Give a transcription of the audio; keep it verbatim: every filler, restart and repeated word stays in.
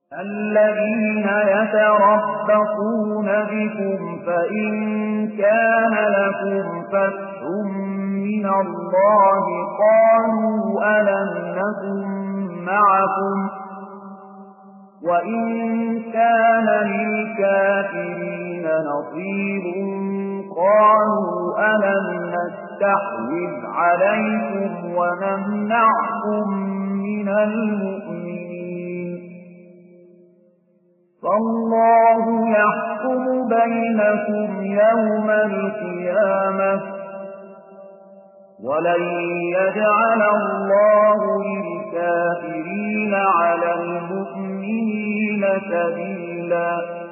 الذين يتربصون بكم فإن كان لكم فتح من الله قالوا ألم نكن معكم وإن كان للكافرين نصيب قالوا ألم نستحوذ عليكم ونمنعكم من المؤمنين فالله يحكم بينكم يوم القيامة ولن يجعل الله للكافرين على المؤمنين سبيلا